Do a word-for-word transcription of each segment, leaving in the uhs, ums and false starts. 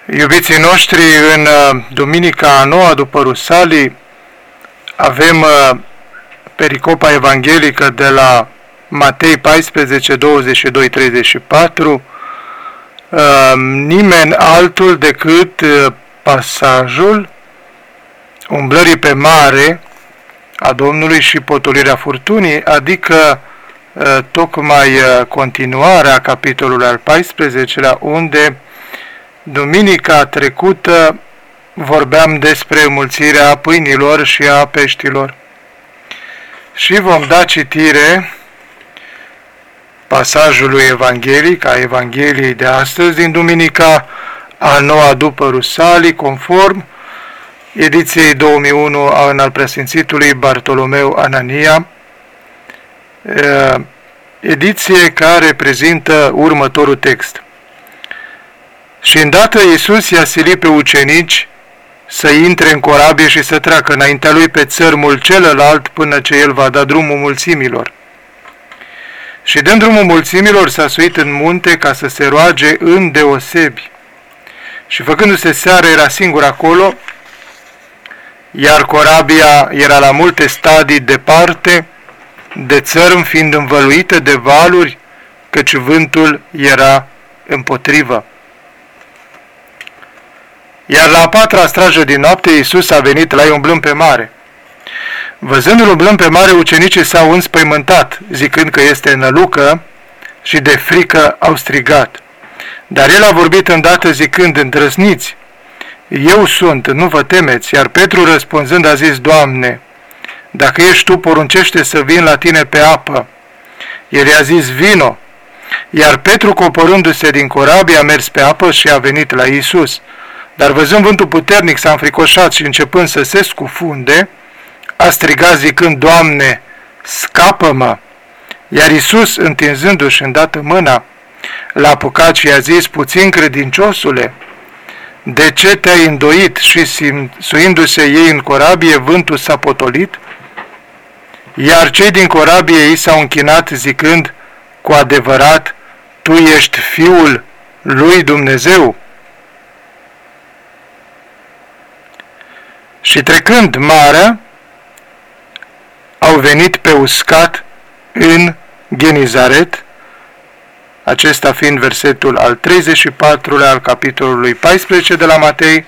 Iubiții noștri, în duminica a noua după Rusalii avem pericopa evanghelică de la Matei paisprezece, douăzeci și doi, treizeci și patru, nimeni altul decât pasajul umblării pe mare a Domnului și potolirea furtunii, adică tocmai continuarea capitolului al paisprezecelea, unde duminica trecută vorbeam despre mulțirea pâinilor și a peștilor. Și vom da citire pasajului evanghelic, a Evangheliei de astăzi, din duminica a noua după Rusalii, conform ediției două mii unu a al Preasfințitului Bartolomeu Anania, ediție care prezintă următorul text. Și îndată Iisus i-a silit pe ucenici să intre în corabie și să treacă înaintea lui pe țărmul celălalt până ce el va da drumul mulțimilor. Și dând drumul mulțimilor s-a suit în munte ca să se roage îndeosebi. Și făcându-se seară era singur acolo, iar corabia era la multe stadii departe de țărm, fiind învăluită de valuri, căci vântul era împotrivă. Iar la a patra strajă din noapte, Iisus a venit la ei umblând pe mare. Văzându-l umblând pe mare, ucenicii s-au înspăimântat, zicând că este nălucă, și de frică au strigat. Dar el a vorbit îndată zicând, îndrăzniți, eu sunt, nu vă temeți. Iar Petru răspunzând a zis, Doamne, dacă ești tu, poruncește să vin la tine pe apă. El i-a zis, vino. Iar Petru, coborându-se din corabie, a mers pe apă și a venit la Iisus. Dar văzând vântul puternic, s-a înfricoșat și începând să se scufunde, a strigat zicând, Doamne, scapă-mă! Iar Iisus, întinzându-și îndată mâna, l-a apucat și i-a zis, puțin credinciosule, de ce te-ai îndoit? Și suindu-se ei în corabie, vântul s-a potolit? Iar cei din corabie ei s-au închinat zicând, cu adevărat, tu ești Fiul lui Dumnezeu? Și trecând marea, au venit pe uscat în Genizaret, acesta fiind versetul al treizeci și patrulea al capitolului paisprezece de la Matei,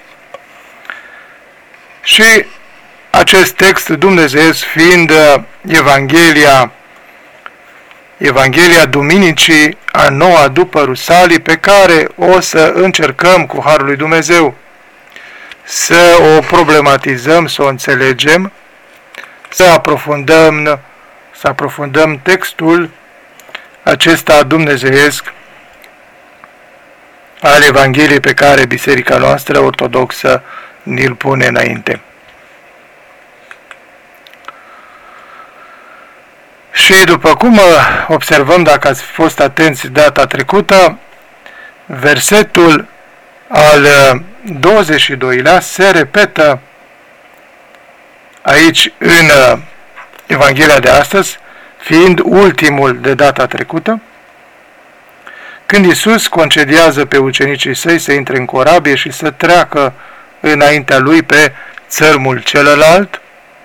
și acest text dumnezeiesc fiind Evanghelia, Evanghelia Duminicii a noua după Rusalii, pe care o să încercăm cu harul lui Dumnezeu să o problematizăm, să o înțelegem, să aprofundăm, să aprofundăm textul acesta dumnezeiesc al Evangheliei pe care Biserica noastră ortodoxă ni-l pune înainte. Și după cum observăm, dacă ați fost atenți data trecută, versetul al douăzeci și doilea se repetă aici în Evanghelia de astăzi, fiind ultimul de data trecută, când Iisus concediază pe ucenicii săi să intre în corabie și să treacă înaintea lui pe țărmul celălalt,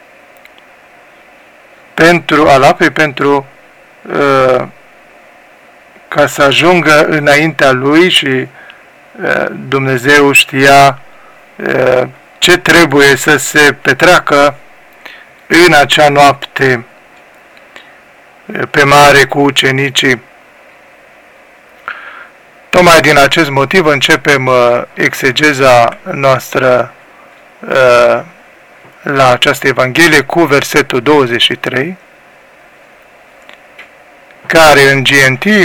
pentru al apei, pentru uh, ca să ajungă înaintea lui și uh, Dumnezeu știa uh, ce trebuie să se petreacă în acea noapte pe mare cu ucenicii. Tocmai din acest motiv începem uh, exegeza noastră uh, la această Evanghelie cu versetul douăzeci și trei, care în G N T,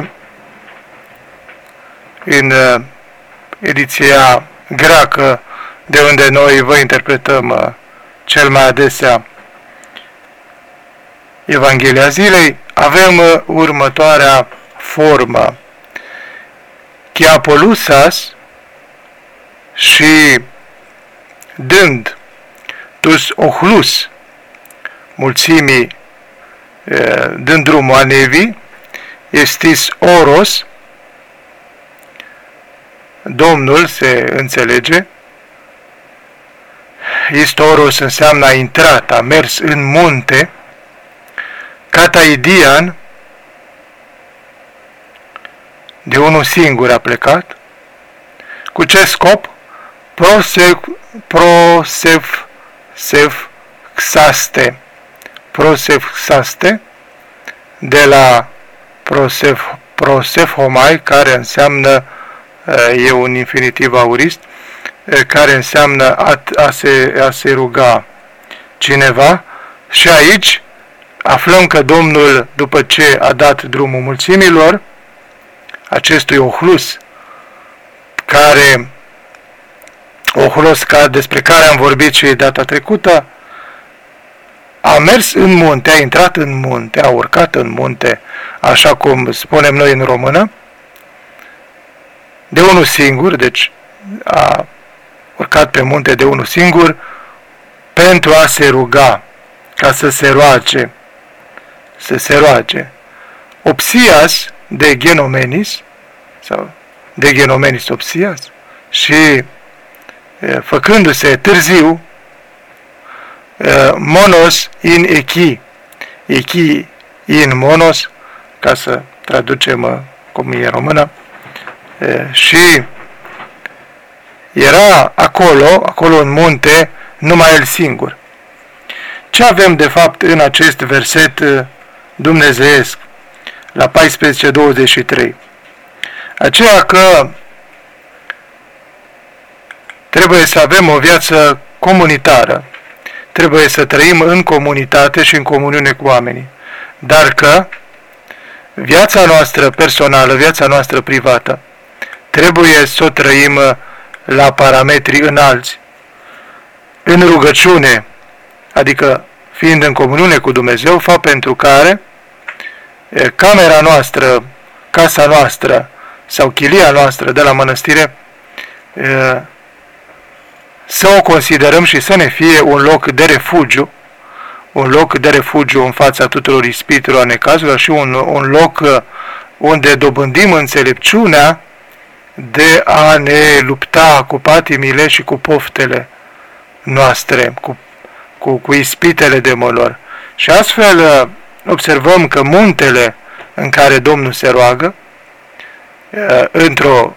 în uh, ediția greacă, de unde noi vă interpretăm uh, cel mai adesea Evanghelia zilei, avem uh, următoarea formă. Chiapolusas, și dând tus ochlus mulțimii, uh, dând drumul a nevii, estis oros, Domnul se înțelege. Istoros înseamnă a intrat, a mers în munte. Cataidian, de unul singur a plecat. Cu ce scop? Prosef, prosef, sef, xaste. Prosef, xaste, de la prosef, prosefomai, care înseamnă, e un infinitiv aurist, care înseamnă a, a, se, a se ruga cineva. Și aici aflăm că Domnul, după ce a dat drumul mulțimilor, acestui Ohlus, care, Ohlos, despre care am vorbit și data trecută, a mers în munte, a intrat în munte, a urcat în munte, așa cum spunem noi în română, de unul singur, deci a urcat pe munte de unul singur, pentru a se ruga, ca să se roage, să se roage. Opsias, de Genomenis, sau de Genomenis Opsias, și făcându-se târziu, monos in echi, echi in monos, ca să traducem cum e în română, și era acolo, acolo în munte, numai el singur. Ce avem de fapt în acest verset dumnezeiesc, la paisprezece douăzeci și trei? Aceea că trebuie să avem o viață comunitară, trebuie să trăim în comunitate și în comuniune cu oamenii, dar că viața noastră personală, viața noastră privată, trebuie să o trăim la parametri înalți, în rugăciune, adică fiind în comuniune cu Dumnezeu, fapt pentru care camera noastră, casa noastră sau chilia noastră de la mănăstire să o considerăm și să ne fie un loc de refugiu, un loc de refugiu în fața tuturor ispitelor, necazurilor și un, un loc unde dobândim înțelepciunea de a ne lupta cu patimile și cu poftele noastre, cu, cu, cu ispitele demonilor. Și astfel observăm că muntele în care Domnul se roagă, într-o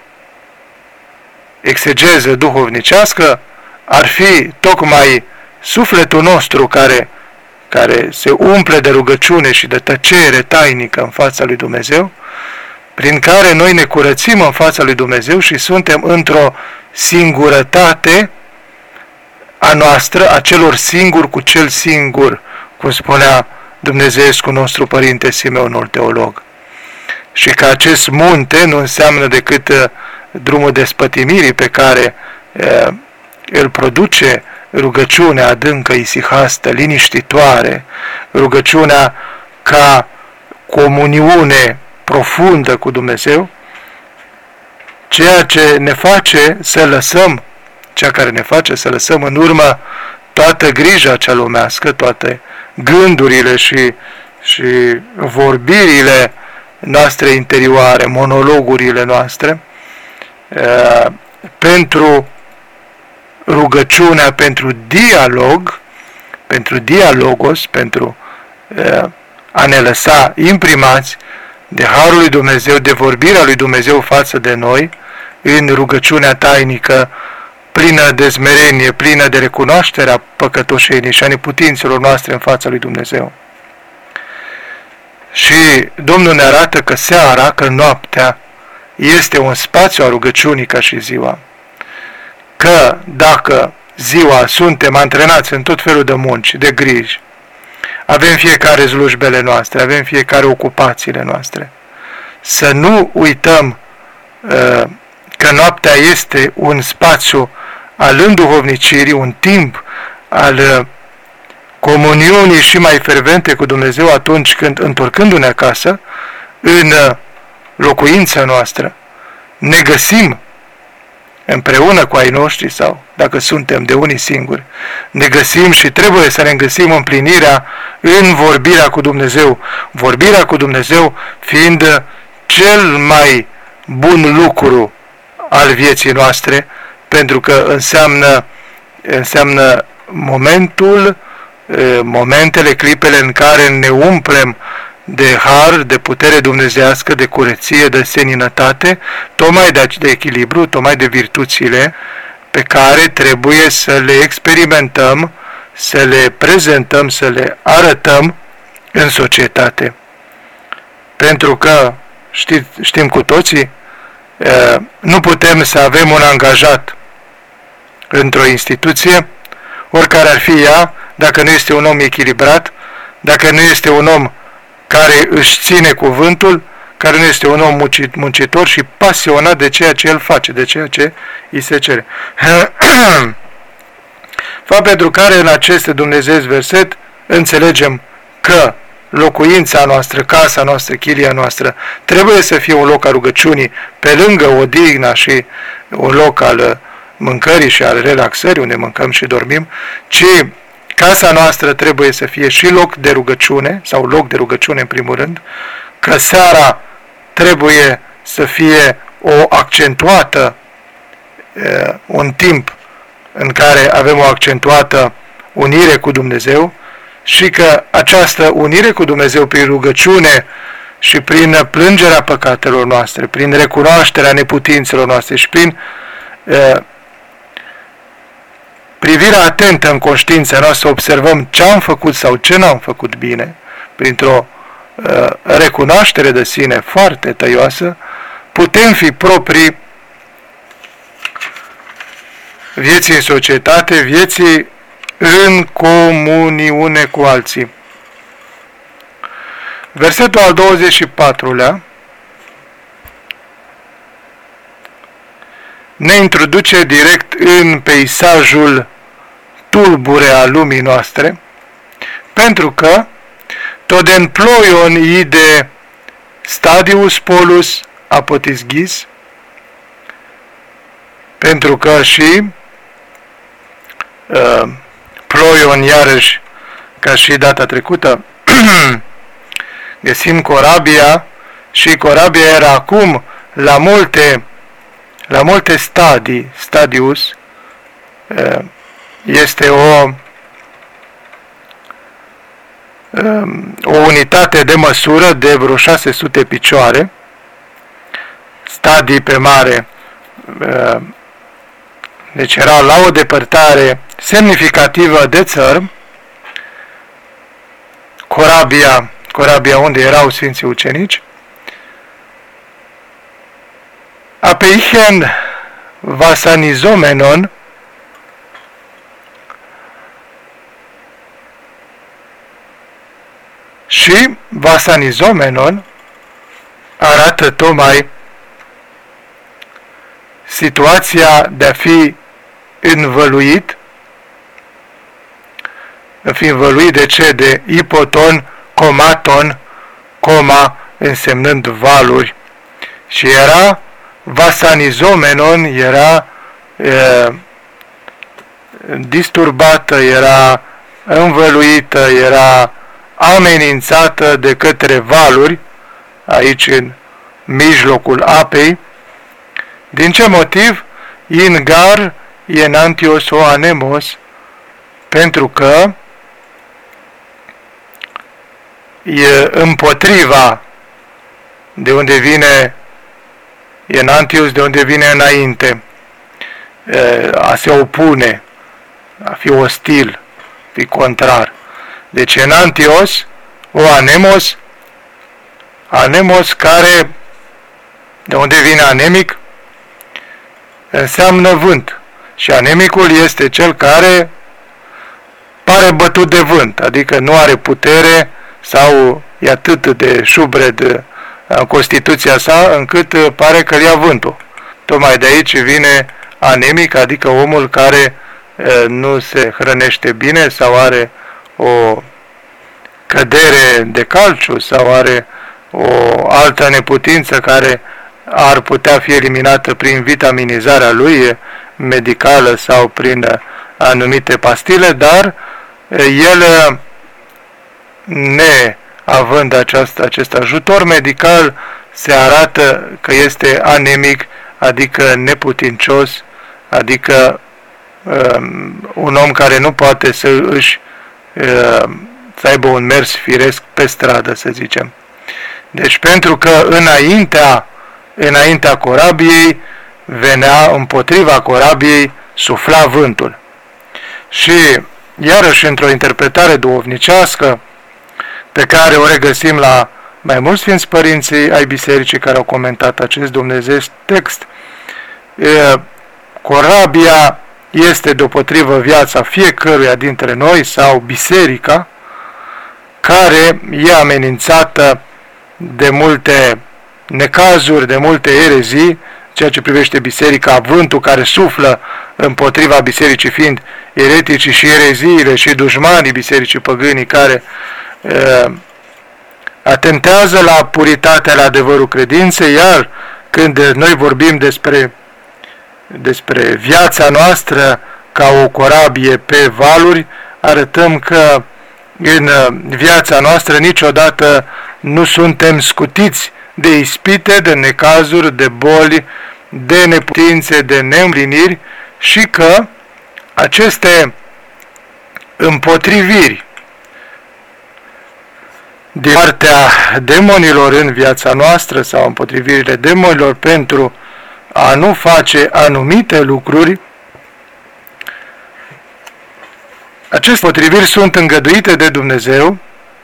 exegeză duhovnicească, ar fi tocmai sufletul nostru care, care se umple de rugăciune și de tăcere tainică în fața lui Dumnezeu, prin care noi ne curățim în fața lui Dumnezeu și suntem într-o singurătate a noastră, a celor singuri cu cel singur, cum spunea dumnezeescul nostru Părinte Simeonul Teolog. Și că acest munte nu înseamnă decât uh, drumul despătimirii pe care uh, îl produce rugăciunea adâncă, isihastă, liniștitoare, rugăciunea ca comuniune profundă cu Dumnezeu, ceea ce ne face să lăsăm, ceea care ne face să lăsăm în urmă toată grija cea lumească, toate gândurile și, și vorbirile noastre interioare, monologurile noastre, uh, pentru rugăciunea, pentru dialog, pentru dialogos, pentru uh, a ne lăsa imprimați de harul lui Dumnezeu, de vorbirea lui Dumnezeu față de noi, în rugăciunea tainică, plină de smerenie, plină de recunoașterea păcătoșenii și a neputințelor noastre în fața lui Dumnezeu. Și Domnul ne arată că seara, că noaptea, este un spațiu a rugăciunii ca și ziua. Că dacă ziua suntem antrenați în tot felul de munci, de griji, avem fiecare slujbele noastre, avem fiecare ocupațiile noastre, să nu uităm uh, că noaptea este un spațiu al înduhovnicirii, un timp al uh, comuniunii și mai fervente cu Dumnezeu atunci când, întorcându-ne acasă, în uh, locuința noastră, ne găsim împreună cu ai noștri sau, dacă suntem de unii singuri, ne găsim și trebuie să ne găsim împlinirea în vorbirea cu Dumnezeu. Vorbirea cu Dumnezeu fiind cel mai bun lucru al vieții noastre, pentru că înseamnă, înseamnă momentul, momentele, clipele în care ne umplem de har, de putere dumnezească, de curăție, de seninătate, tocmai de, de echilibru, tocmai de virtuțile pe care trebuie să le experimentăm, să le prezentăm, să le arătăm în societate. Pentru că, știm, știm cu toții, nu putem să avem un angajat într-o instituție, oricare ar fi ea, dacă nu este un om echilibrat, dacă nu este un om care își ține cuvântul, care nu este un om muncitor și pasionat de ceea ce el face, de ceea ce îi se cere. Fapt pentru care în acest Dumnezeiesc verset înțelegem că locuința noastră, casa noastră, chilia noastră, trebuie să fie un loc al rugăciunii, pe lângă odihna și un loc al mâncării și al relaxării, unde mâncăm și dormim, ci casa noastră trebuie să fie și loc de rugăciune, sau loc de rugăciune în primul rând, că seara trebuie să fie o accentuată, un timp în care avem o accentuată unire cu Dumnezeu și că această unire cu Dumnezeu prin rugăciune și prin plângerea păcatelor noastre, prin recunoașterea neputințelor noastre și prin uh, privirea atentă în conștiința noastră, observăm ce am făcut sau ce n-am făcut bine, printr-o uh, recunoaștere de sine foarte tăioasă, putem fi proprii vieții în societate, vieții în comuniune cu alții. Versetul al douăzeci și patrulea ne introduce direct în peisajul tulbure al lumii noastre, pentru că toden ploion ide stadius polus apotis gis, pentru că și uh, ploion, iarăși, ca și data trecută, găsim corabia și corabia era acum la multe, la multe stadii, stadius, uh, este o, uh, o unitate de măsură de vreo șase sute picioare, stadii pe mare, uh, deci era la o depărtare semnificativă de țărm. Corabia, corabia unde erau Sfinții Ucenici, apeichen vasanizomenon, și vasanizomenon arată tocmai situația de a fi învăluit, a fi învăluit de ce? De ipoton, comaton, coma însemnând valuri, și era vasanizomenon, era e, disturbată, era învăluită, era amenințată de către valuri, aici în mijlocul apei. Din ce motiv? In gar enantios o anemos, pentru că e împotriva, de unde vine enantios, de unde vine înainte, a se opune, a fi ostil, a fi contrar. Deci enantios o anemos, anemos care, de unde vine anemic, înseamnă vânt. Și anemicul este cel care pare bătut de vânt, adică nu are putere sau e atât de șubred în constituția sa încât pare că ia vântul. Tocmai de aici vine anemic, adică omul care nu se hrănește bine sau are o cădere de calciu sau are o altă neputință care ar putea fi eliminată prin vitaminizarea lui medicală sau prin anumite pastile, dar el, neavând aceast, acest ajutor medical, se arată că este anemic, adică neputincios, adică um, un om care nu poate să își uh, să aibă un mers firesc pe stradă, să zicem. Deci pentru că înaintea, înaintea corabiei venea, împotriva corabiei sufla vântul. Și iarăși într-o interpretare duhovnicească pe care o regăsim la mai mulți Sfinți Părinții ai Bisericii care au comentat acest dumnezeesc text, corabia este deopotrivă viața fiecăruia dintre noi sau biserica, care e amenințată de multe necazuri, de multe erezii, ceea ce privește biserica, vântul care suflă împotriva bisericii fiind ereticii și ereziile și dușmanii bisericii păgânii care uh, atentează la puritatea, la adevărul credinței, iar când noi vorbim despre, despre viața noastră ca o corabie pe valuri, arătăm că în viața noastră niciodată nu suntem scutiți de ispite, de necazuri, de boli, de neputințe, de neîmpliniri și că aceste împotriviri din partea demonilor în viața noastră sau împotrivirile demonilor pentru a nu face anumite lucruri, aceste potriviri sunt îngăduite de Dumnezeu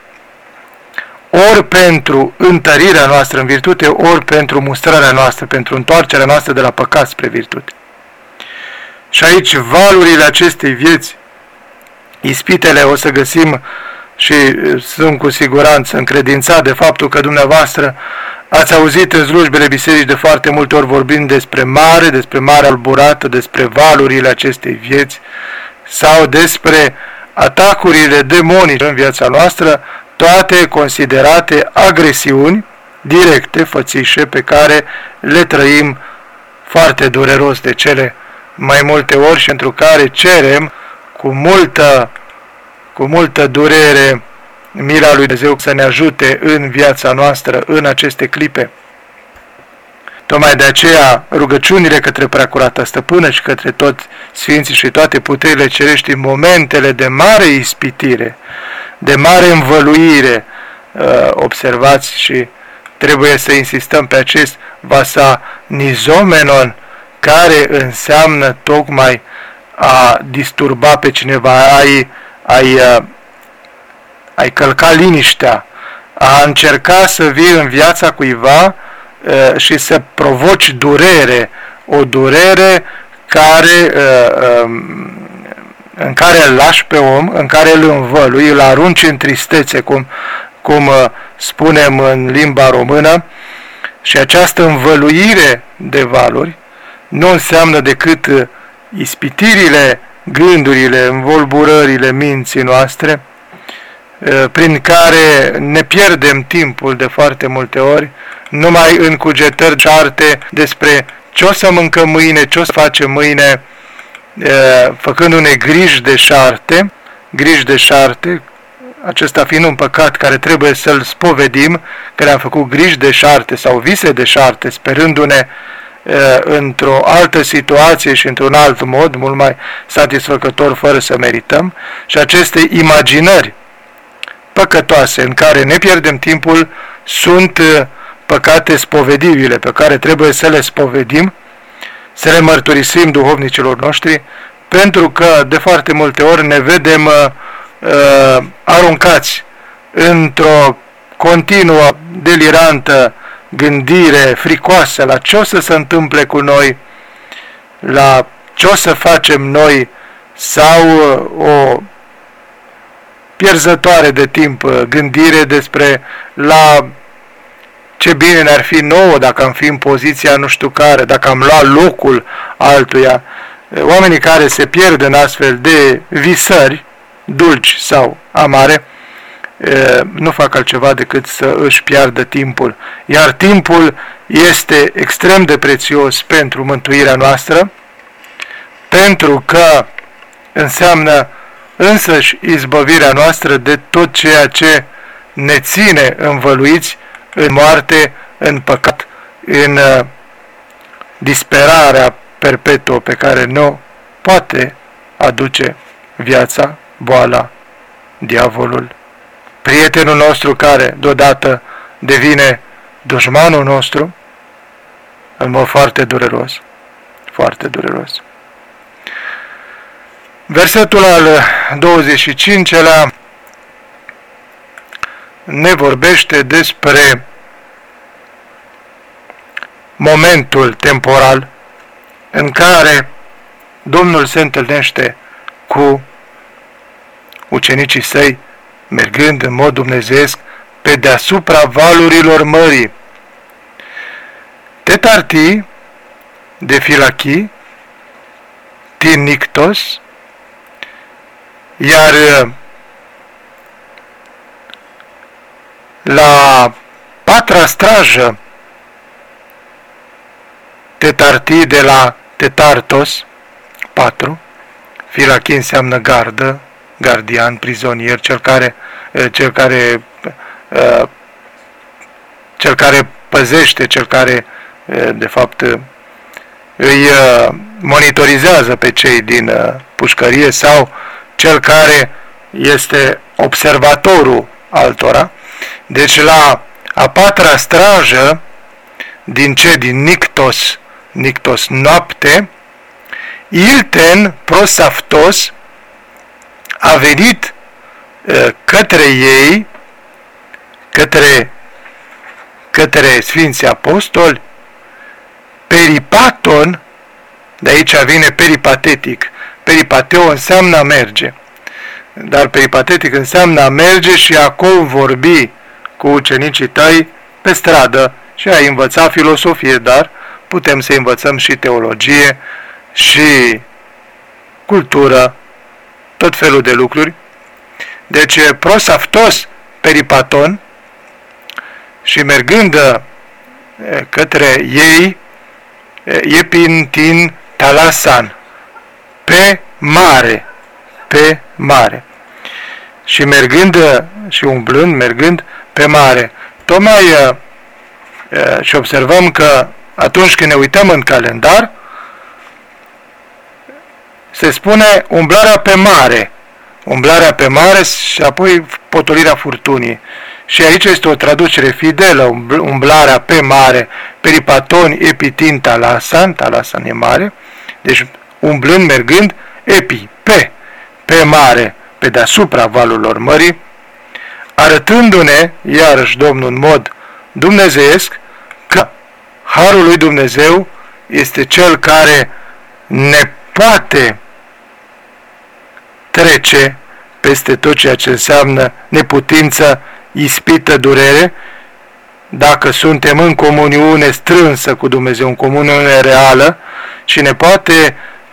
ori pentru întărirea noastră în virtute, ori pentru mustrarea noastră, pentru întoarcerea noastră de la păcat spre virtute. Și aici valurile acestei vieți, ispitele, o să găsim și sunt cu siguranță încredințat de faptul că dumneavoastră ați auzit în slujbele biserici de foarte multe ori vorbind despre mare, despre mare alburată, despre valurile acestei vieți sau despre atacurile demonice în viața noastră, toate considerate agresiuni directe, fățișe, pe care le trăim foarte dureros de cele mai multe ori și pentru care cerem cu multă, cu multă durere mila lui Dumnezeu să ne ajute în viața noastră, în aceste clipe. Tocmai de aceea rugăciunile către Preacurata Stăpână și către toți Sfinții și toate puterile cerești în momentele de mare ispitire, de mare învăluire, observați și trebuie să insistăm pe acest vasa nizomenon, care înseamnă tocmai a disturba pe cineva, ai, ai, ai călca liniștea, a încerca să vii în viața cuiva și să provoci durere, o durere care, în care îl lași pe om, în care îl învălui, îl arunci în tristețe, cum, cum spunem în limba română, și această învăluire de valuri nu înseamnă decât ispitirile, gândurile, învolburările minții noastre, prin care ne pierdem timpul de foarte multe ori, numai în cugetări cearte despre ce o să mâncăm mâine, ce o să facem mâine, făcându-ne griji de șarte, griji de șarte, acesta fiind un păcat care trebuie să-l spovedim, că ne-am făcut griji de șarte sau vise de șarte, sperându-ne într-o altă situație și într-un alt mod, mult mai satisfăcător, fără să merităm, și aceste imaginări păcătoase în care ne pierdem timpul sunt păcate spovedibile, pe care trebuie să le spovedim, să le mărturisim duhovnicilor noștri, pentru că de foarte multe ori ne vedem uh, aruncați într-o continuă, delirantă gândire fricoasă la ce o să se întâmple cu noi, la ce o să facem noi, sau o pierzătoare de timp gândire despre la ce bine ne-ar fi nouă dacă am fi în poziția nu știu care, dacă am luat locul altuia. Oamenii care se pierd în astfel de visări, dulci sau amare, nu fac altceva decât să își piardă timpul. Iar timpul este extrem de prețios pentru mântuirea noastră, pentru că înseamnă însăși izbăvirea noastră de tot ceea ce ne ține învăluiți în moarte, în păcat, în disperarea perpetuă pe care nu poate aduce viața, boala, diavolul, prietenul nostru care deodată devine dușmanul nostru, în mod foarte dureros, foarte dureros. Versetul al douăzeci și cincilea ne vorbește despre momentul temporal în care Domnul se întâlnește cu ucenicii săi, mergând în mod dumnezeiesc pe deasupra valurilor mării. Tetartii de Filachii, Tinictos, iar la patra strajă, Tetartii de la Tetartos, patru, Filachii înseamnă gardă, gardian, prizonier, cel care, cel care, cel care păzește, cel care, de fapt, îi monitorizează pe cei din pușcărie sau cel care este observatorul altora. Deci la a patra strajă, din ce? Din Nictos, Nictos noapte, Ilten Prosaftos a venit uh, către ei, către, către Sfinții Apostoli, peripaton, de aici vine peripatetic. Peripateo înseamnă a merge, dar peripatetic înseamnă a merge și a convorbi cu ucenicii tăi pe stradă și a învăța filosofie, dar putem să învățăm și teologie și cultură, tot felul de lucruri. Deci prosaftos peripaton, și mergând către ei, epintin talasan, pe mare, pe mare. Și mergând și umblând, mergând pe mare. Tocmai și observăm că atunci când ne uităm în calendar, se spune umblarea pe mare, umblarea pe mare și apoi potolirea furtunii. Și aici este o traducere fidelă, umblarea pe mare, peripaton, epitin, talasan, talasan e mare, deci umblând, mergând, epi, pe, pe mare, pe deasupra valurilor mării, arătându-ne, iarăși Domnul în mod dumnezeiesc, că Harul lui Dumnezeu este Cel care ne poate trece peste tot ceea ce înseamnă neputință, ispită, durere, dacă suntem în comuniune strânsă cu Dumnezeu, în comuniune reală, și ne poate,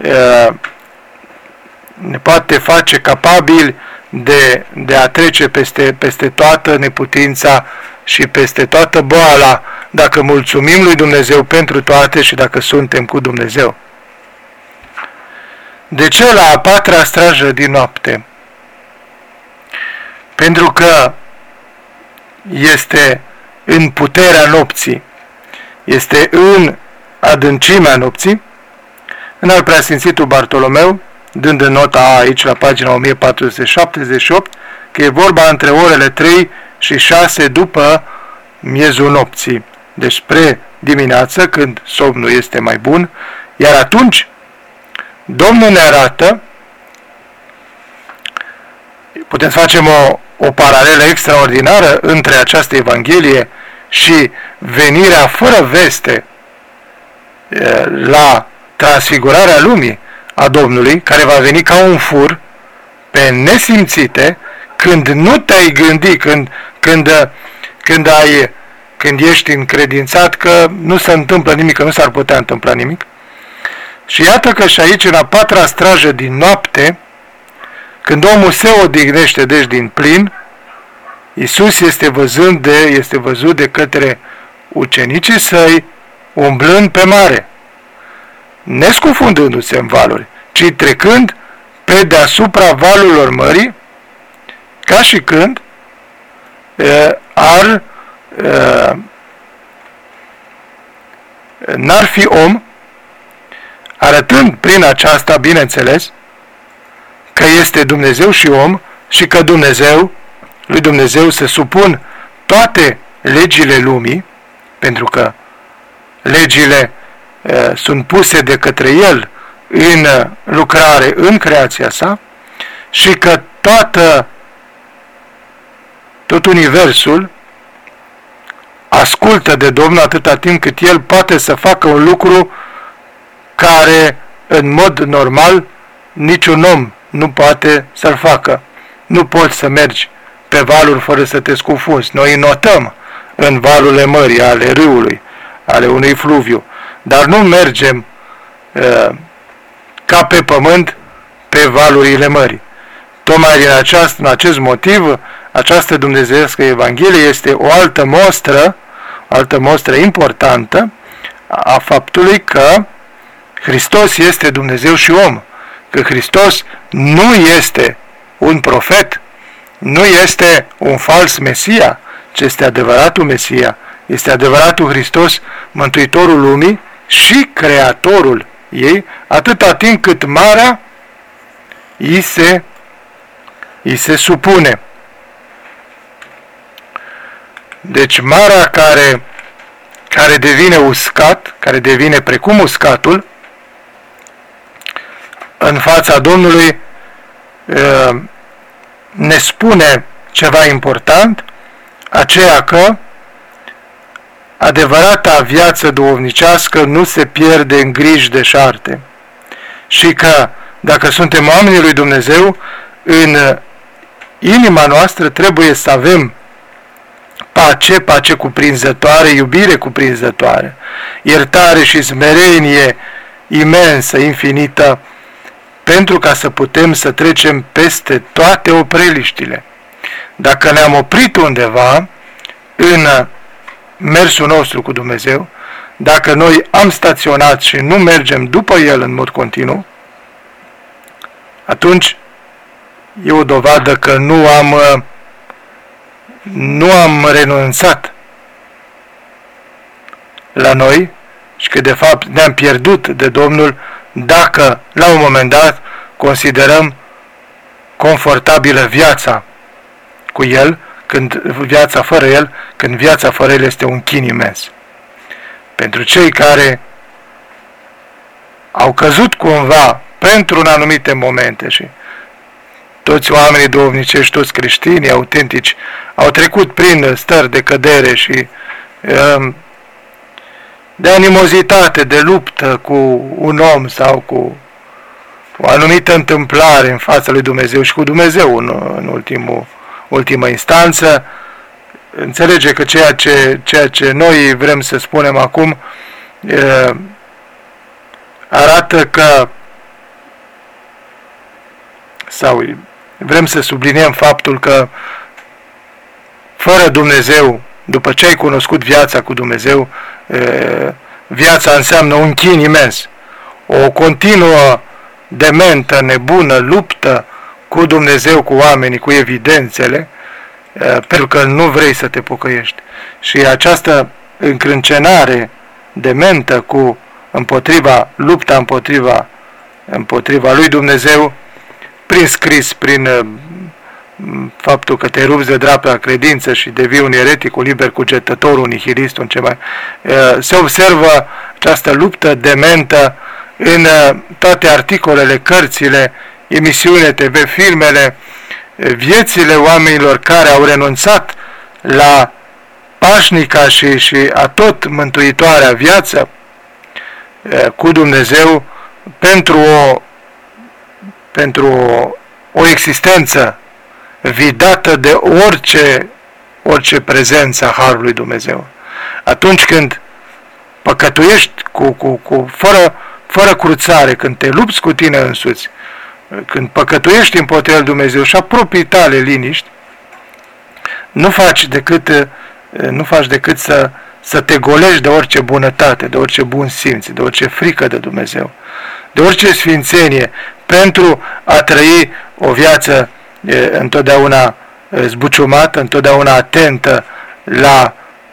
ne poate face capabili de, de a trece peste, peste toată neputința și peste toată boala, dacă mulțumim lui Dumnezeu pentru toate și dacă suntem cu Dumnezeu. De ce la a patra strajă din noapte? Pentru că este în puterea nopții, este în adâncimea nopții, în al preasfințitul Bartolomeu, dând în nota A aici la pagina o mie patru sute șaptezeci și opt, că e vorba între orele trei și șase după miezul nopții, deci spre dimineață, când somnul este mai bun, iar atunci Domnul ne arată, putem să facem o, o paralelă extraordinară între această Evanghelie și venirea fără veste la transfigurarea lumii a Domnului, care va veni ca un fur, pe nesimțite, când nu te-ai gândit, când, când, când, ai, când ești încredințat că nu se întâmplă nimic, că nu s-ar putea întâmpla nimic. Și iată că și aici, în a patra strajă din noapte, când omul se odihnește, deci din plin, Iisus este văzut de, este văzut de către ucenicii săi, umblând pe mare, nescufundându-se în valuri, ci trecând pe deasupra valurilor mării, ca și când uh, ar uh, n-ar fi om arătând prin aceasta, bineînțeles, că este Dumnezeu și om și că Dumnezeu, lui Dumnezeu se supun toate legile lumii, pentru că legile uh, sunt puse de către El în lucrare, în creația sa, și că toată, tot universul ascultă de Domnul atâta timp cât El poate să facă un lucru care, în mod normal, niciun om nu poate să-l facă. Nu poți să mergi pe valuri fără să te scufunzi. Noi notăm în valurile mării, ale râului, ale unui fluviu, dar nu mergem uh, ca pe pământ pe valurile mării. Tocmai din aceast, în acest motiv, această dumnezeiască Evanghelie este o altă mostră, o altă mostră importantă a faptului că Hristos este Dumnezeu și om, că Hristos nu este un profet, nu este un fals Mesia, ci este adevăratul Mesia, este adevăratul Hristos, Mântuitorul lumii și Creatorul ei, atâta timp cât marea îi se, îi se supune. Deci marea care, care devine uscat, care devine precum uscatul, în fața Domnului ne spune ceva important, aceea că adevărata viață duhovnicească nu se pierde în griji deșarte și că dacă suntem oamenii lui Dumnezeu, în inima noastră trebuie să avem pace, pace cuprinzătoare, iubire cuprinzătoare, iertare și smerenie imensă, infinită, pentru ca să putem să trecem peste toate opreliștile. Dacă ne-am oprit undeva în mersul nostru cu Dumnezeu, dacă noi am staționat și nu mergem după El în mod continuu, atunci e o dovadă că nu am, nu am renunțat la noi și că de fapt ne-am pierdut de Domnul dacă la un moment dat considerăm confortabilă viața cu El, când viața fără El, când viața fără El este un chin imens. Pentru cei care au căzut cumva pentru în anumite momente și toți oamenii duhovnicești, toți creștinii autentici au trecut prin stări de cădere și um, de animozitate, de luptă cu un om sau cu o anumită întâmplare în fața lui Dumnezeu și cu Dumnezeu în, în ultimul, ultimă instanță, înțelege că ceea ce, ceea ce noi vrem să spunem acum e, arată că sau vrem să subliniem faptul că fără Dumnezeu, după ce ai cunoscut viața cu Dumnezeu, viața înseamnă un chin imens, o continuă dementă, nebună, luptă cu Dumnezeu, cu oamenii, cu evidențele, pentru că nu vrei să te pocăiești. Și această încrâncenare dementă cu împotriva, lupta împotriva, împotriva lui Dumnezeu, prin scris, prin faptul că te rupți de dreapta credință și devii un eretic, un liber cugetător, un nihilist, un ce mai... Se observă această luptă dementă în toate articolele, cărțile, emisiunile T V, filmele, viețile oamenilor care au renunțat la pașnica și, și atot mântuitoarea viață cu Dumnezeu pentru o, pentru o, o existență vidată de orice, orice prezență a Harului Dumnezeu. Atunci când păcătuiești cu, cu, cu, fără, fără cruțare, când te lupți cu tine însuți, când păcătuiești împotriva lui Dumnezeu și apropii tale liniști, nu faci decât, nu faci decât să, să te golești de orice bunătate, de orice bun simț, de orice frică de Dumnezeu, de orice sfințenie, pentru a trăi o viață e, întotdeauna zbuciumată, întotdeauna atentă la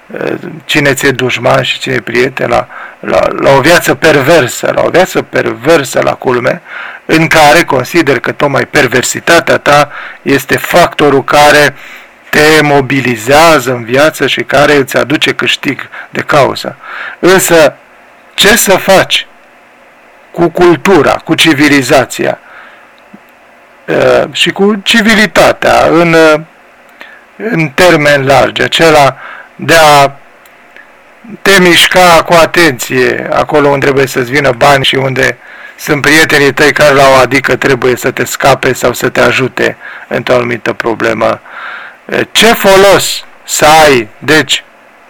cine ți-e dușman și cine e prieten, la, la, la o viață perversă, la o viață perversă la culme, în care consider că tocmai perversitatea ta este factorul care te mobilizează în viață și care îți aduce câștig de cauză. Însă, ce să faci cu cultura, cu civilizația și cu civilitatea în, în termen largi, acela de a te mișca cu atenție acolo unde trebuie să-ți vină bani și unde sunt prietenii tăi care la o adică trebuie să te scape sau să te ajute într-o anumită problemă. Ce folos să ai, deci,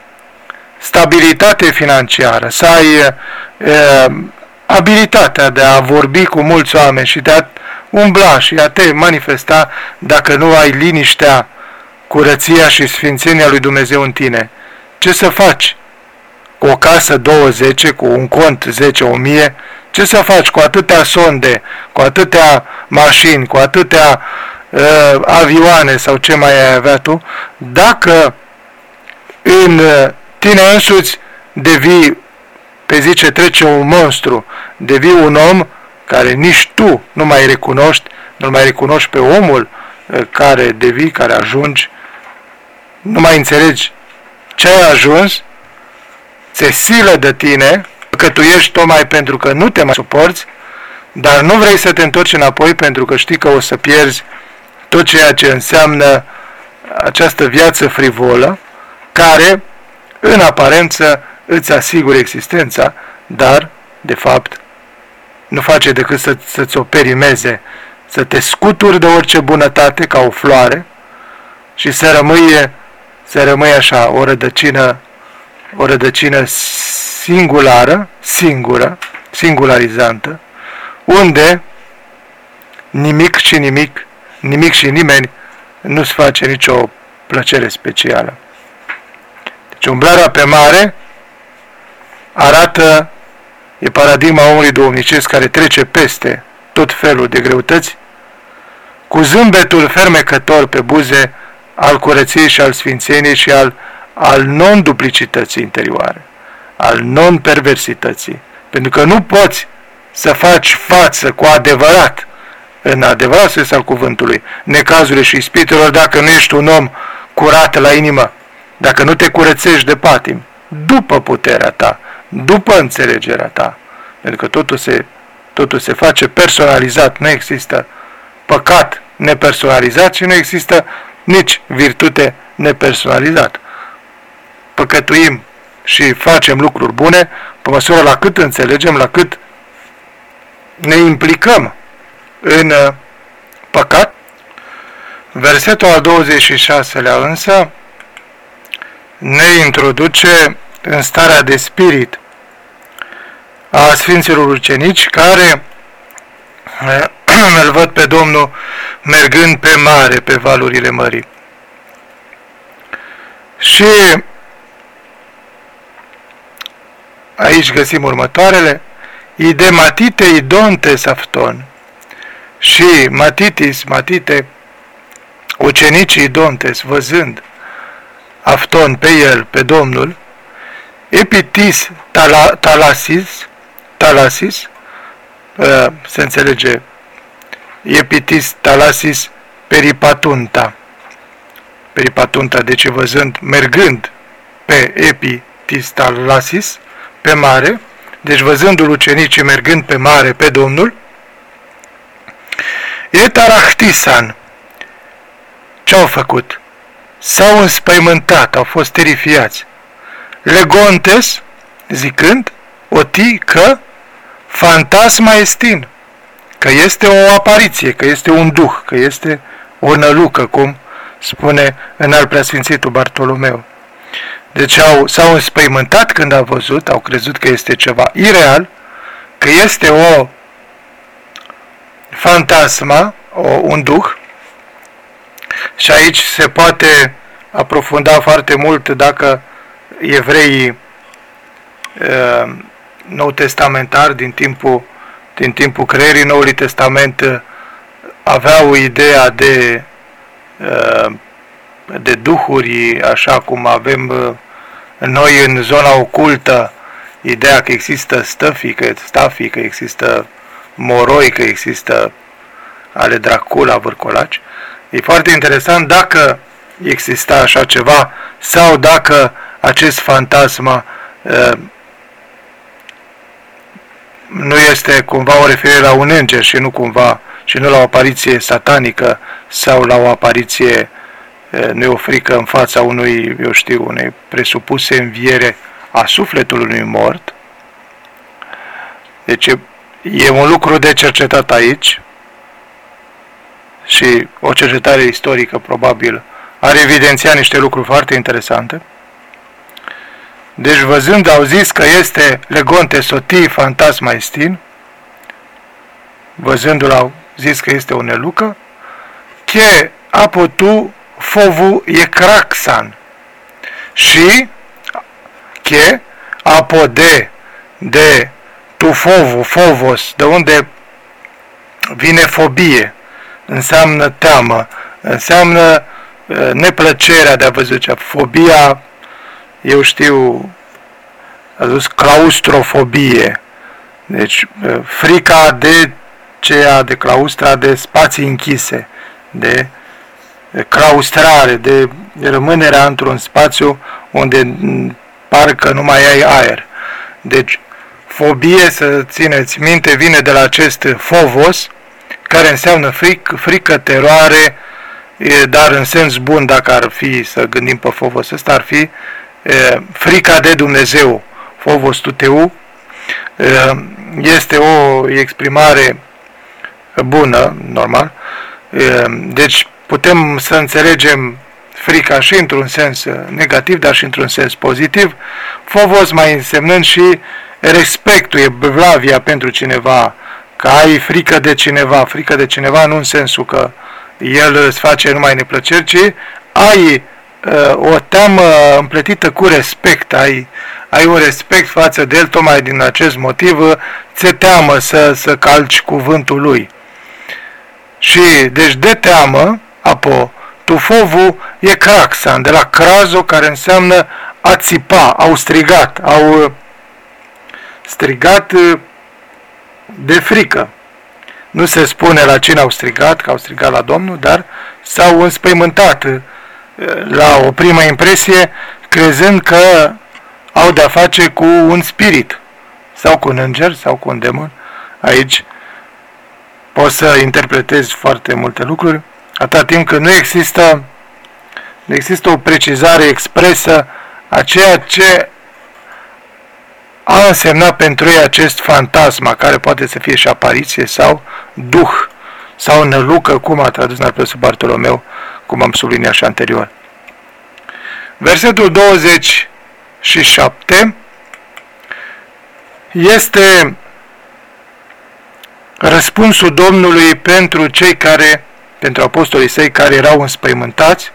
stabilitate financiară, să ai e, abilitatea de a vorbi cu mulți oameni și de a umbla și a te manifesta dacă nu ai liniștea, curăția și sfințenia lui Dumnezeu în tine? Ce să faci cu o casă douăzeci, cu un cont zece, o mie? Ce să faci cu atâtea sonde, cu atâtea mașini, cu atâtea uh, avioane sau ce mai ai avea tu, dacă în tine însuți devii, pe zi ce trece, un monstru, devii un om care nici tu nu mai recunoști, nu mai recunoști pe omul care devii, care ajungi, nu mai înțelegi ce ai ajuns, ți-e silă de tine, că tu ești tocmai pentru că nu te mai suporți, dar nu vrei să te întorci înapoi pentru că știi că o să pierzi tot ceea ce înseamnă această viață frivolă, care, în aparență, îți asigură existența, dar, de fapt, nu face decât să, să-ți o perimeze, să te scuturi de orice bunătate ca o floare și să rămâi, să rămâi așa, o rădăcină, o rădăcină singulară, singură, singularizantă, unde nimic și nimic, nimic și nimeni nu-ți face nicio plăcere specială. Deci umblarea pe mare arată, e paradigma omului duhovnicesc care trece peste tot felul de greutăți, cu zâmbetul fermecător pe buze al curăției și al sfințeniei și al, al non-duplicității interioare, al non-perversității. Pentru că nu poți să faci față cu adevărat, în adevărat sens al cuvântului, necazurile și ispitelor, dacă nu ești un om curat la inimă, dacă nu te curățești de patim, după puterea ta, după înțelegerea ta. Pentru că totul se, totul se face personalizat, nu există păcat nepersonalizat și nu există nici virtute nepersonalizată. Păcătuim și facem lucruri bune pe măsură la cât înțelegem, la cât ne implicăm în păcat. Versetul al douăzeci și șaselea însă ne introduce în starea de spirit a Sfinților Ucenici, care îl văd pe Domnul mergând pe mare, pe valurile mării. Și aici găsim următoarele: ide matite idontes afton. Și matitis, matite, ucenicii idontes, văzând afton pe el, pe Domnul, epitis tala, talasis, talasis, uh, se înțelege, epitis talasis peripatunta, peripatunta, deci văzând, mergând pe epitis talasis, pe mare, deci văzându-l ucenicii mergând pe mare, pe Domnul, etarahtisan, ce-au făcut? S-au înspăimântat, au fost terifiați. Legontes, zicând, oti că fantasma estin, că este o apariție, că este un duh, că este o nălucă, cum spune în al preasfințitul Bartolomeu. Deci au, s-au înspăimântat când au văzut, au crezut că este ceva ireal, că este o fantasma, o, un duh. Și aici se poate aprofunda foarte mult dacă evreii uh, nou testamentari din timpul, din timpul creierii Noului Testament uh, aveau ideea de, uh, de duhuri, așa cum avem uh, noi în zona ocultă, ideea că există stăfii, că, stafii, că există moroi, că există ale Dracula, vârcolaci. E foarte interesant dacă exista așa ceva sau dacă acest fantasma uh, nu este cumva o referire la un înger și nu cumva și nu la o apariție satanică sau la o apariție, uh, nu e o frică în fața unui, eu știu, unei presupuse înviere a sufletului unui mort. Deci e, e un lucru de cercetat aici și o cercetare istorică probabil ar evidenția niște lucruri foarte interesante. Deci văzând au zis că este legonte sotii fantasma estin, văzându-l au zis că este o nelucă, che apotu fovu e craxan și che apode de tu fovu, fovos, de unde vine fobie, înseamnă teamă, înseamnă uh, neplăcerea de a văzut cea, fobia, eu știu, a zis claustrofobie, deci uh, frica de ceea, de claustra, de spații închise, de claustrare, de rămânerea într-un spațiu unde parcă nu mai ai aer. Deci fobie, să țineți minte, vine de la acest fovos, care înseamnă fric, frică, teroare, dar în sens bun, dacă ar fi să gândim pe fovos ăsta, ar fi frica de Dumnezeu. Fovos tuteu este o exprimare bună, normal. Deci putem să înțelegem frica și într-un sens negativ, dar și într-un sens pozitiv. Fovos mai însemnând și respectul, e blavia pentru cineva, că ai frică de cineva, frică de cineva nu în sensul că el îți face numai neplăceri, ci ai uh, o teamă împletită cu respect, ai, ai un respect față de el, tocmai din acest motiv ți-e teamă să, să calci cuvântul lui. Și, deci, de teamă, apo, tufovu e craxan, de la crazo, care înseamnă a țipa, au strigat, au strigat de frică. Nu se spune la cine au strigat, că au strigat la Domnul, dar s-au înspăimântat la o primă impresie, crezând că au de-a face cu un spirit, sau cu un înger, sau cu un demon. Aici poți să interpretezi foarte multe lucruri, atâta timp că nu există, nu există o precizare expresă a ceea ce a însemnat pentru ei acest fantasma, care poate să fie și apariție sau duh, sau nălucă, cum a tradus Narpresul Bartolomeu, cum am subliniat și anterior. Versetul douăzeci și șapte este răspunsul Domnului pentru cei care, pentru apostolii săi care erau înspăimântați,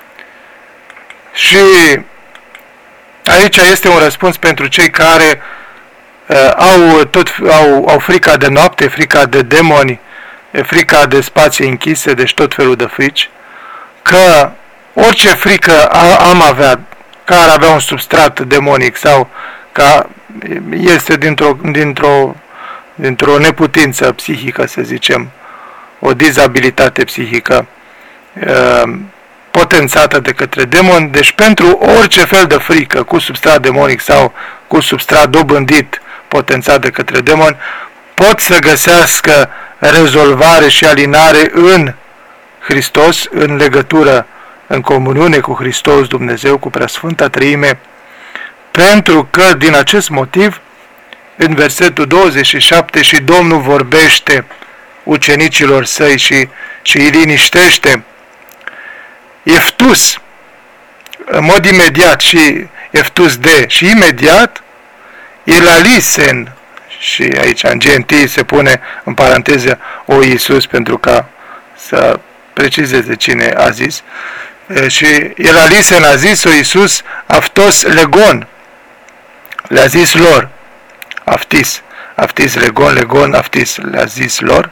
și aici este un răspuns pentru cei care uh, au, tot, au, au frica de noapte, frica de demoni, frica de spații închise, deci tot felul de frici, că orice frică a, am avea, că ar avea un substrat demonic sau că este dintr-o, dintr-o, dintr-o neputință psihică, să zicem, o dizabilitate psihică uh, potențată de către demon, deci pentru orice fel de frică cu substrat demonic sau cu substrat dobândit potențat de către demon, pot să găsească rezolvare și alinare în Hristos, în legătură, în comuniune cu Hristos Dumnezeu, cu Preasfânta Treime, pentru că din acest motiv, în versetul douăzeci și șapte, și Domnul vorbește ucenicilor săi și, și îi liniștește. Eftus, în mod imediat, și eftus de, și imediat, el alisen, și aici în G N T se pune în paranteză o Iisus pentru ca să precizeze cine a zis, și el alisen a zis o Iisus aftos legon, le-a zis lor, aftis, aftis legon, legon, aftis, le-a zis lor,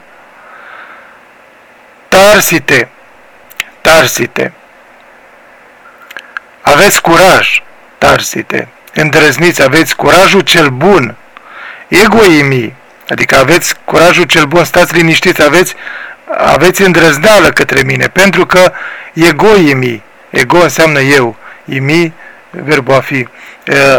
tarsite, tarsite, aveți curaj, Tarsite, îndrăzniți, aveți curajul cel bun, egoimii, adică aveți curajul cel bun, stați liniștiți, aveți, aveți îndrăzneală către mine, pentru că egoimii, ego înseamnă eu, imi, verbul a fi, uh,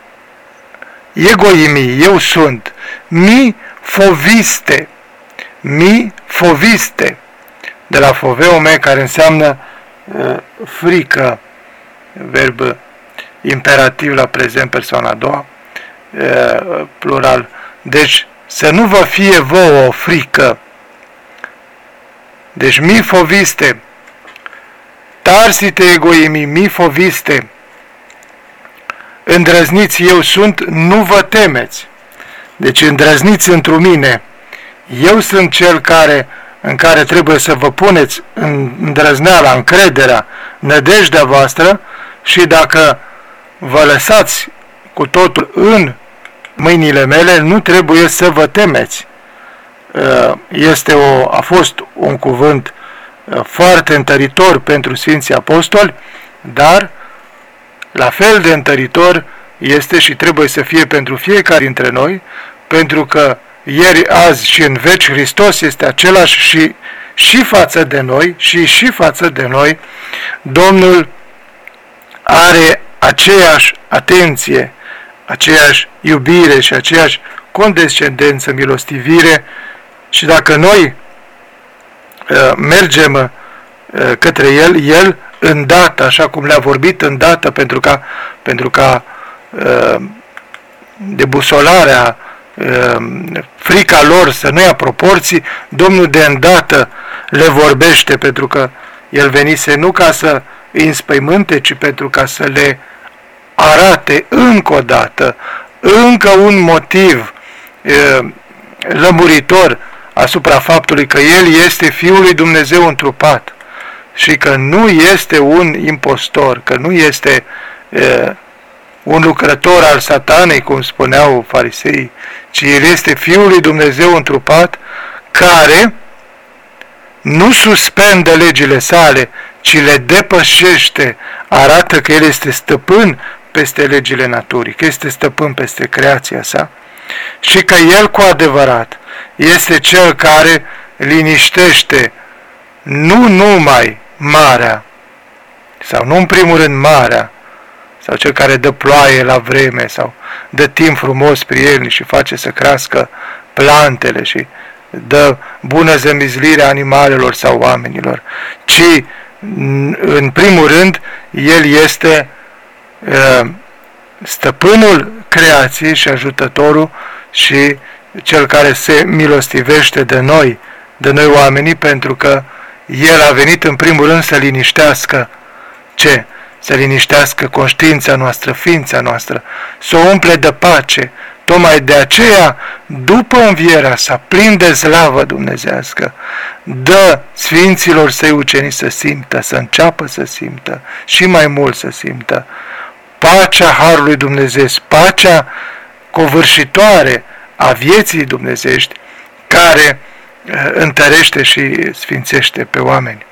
egoimii, eu sunt, mi foviste, mi foviste, de la foveome, care înseamnă uh, frică, verb imperativ la prezent, persoana a doua, uh, plural. Deci, să nu vă fie vouă o frică. Deci, mi foviste, tarsite egoimii, mi foviste, îndrăzniți eu sunt, nu vă temeți. Deci, îndrăzniți întru mine, eu sunt cel care, în care trebuie să vă puneți îndrăzneala, încrederea, nădejdea voastră, și dacă vă lăsați cu totul în mâinile mele, nu trebuie să vă temeți. Este o, a fost un cuvânt foarte întăritor pentru Sfinții Apostoli, dar la fel de întăritor este și trebuie să fie pentru fiecare dintre noi, pentru că ieri, azi și în veci Hristos este același și, și față de noi, și și față de noi Domnul are aceeași atenție, aceeași iubire și aceeași condescendență, milostivire, și dacă noi uh, mergem uh, către El, El îndată, așa cum le-a vorbit, îndată, pentru ca, pentru ca uh, debusolarea, uh, frica lor să nu ia proporții, Domnul de îndată le vorbește, pentru că El venise nu ca să îi înspăimânte, ci pentru ca să le arate încă o dată, încă un motiv uh, lămuritor asupra faptului că El este Fiul lui Dumnezeu întrupat și că nu este un impostor, că nu este uh, un lucrător al satanei, cum spuneau fariseii, ci El este Fiul lui Dumnezeu întrupat, care nu suspendă legile sale, ci le depășește, arată că El este stăpân peste legile naturii, că este stăpân peste creația sa și că El cu adevărat este Cel care liniștește nu numai marea, sau nu în primul rând marea, sau Cel care dă ploaie la vreme, sau dă timp frumos prielnic și face să crească plantele și dă bună zămizlire animalelor sau oamenilor, ci în primul rând El este uh, stăpânul creației și ajutătorul și Cel care se milostivește de noi, de noi oamenii, pentru că El a venit în primul rând să liniștească ce? Să liniștească conștiința noastră, ființa noastră, să o umple de pace. Tocmai de aceea, după învierea sa, plin de slavă dumnezească, dă Sfinților Săi ucenici să simtă, să înceapă să simtă și mai mult să simtă pacea Harului Dumnezeu, pacea covârșitoare a vieții dumnezeiești, care întărește și sfințește pe oameni.